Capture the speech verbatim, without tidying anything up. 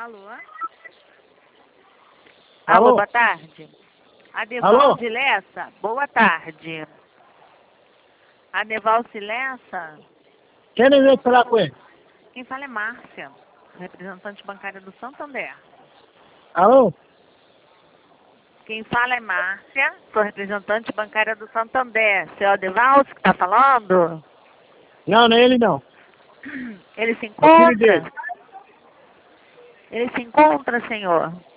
Alô? Alô, Alô? boa tarde. Adevalce Lessa, boa tarde. Adevalce Lessa, Quem deseja falar com ele? quem fala é Márcia, representante bancária do Santander. Alô? Quem fala é Márcia, sou representante bancária do Santander. Seu Adevalce que está falando? Não, não é ele não. Ele se É o filho dele. encontra? Ele se encontra, senhor?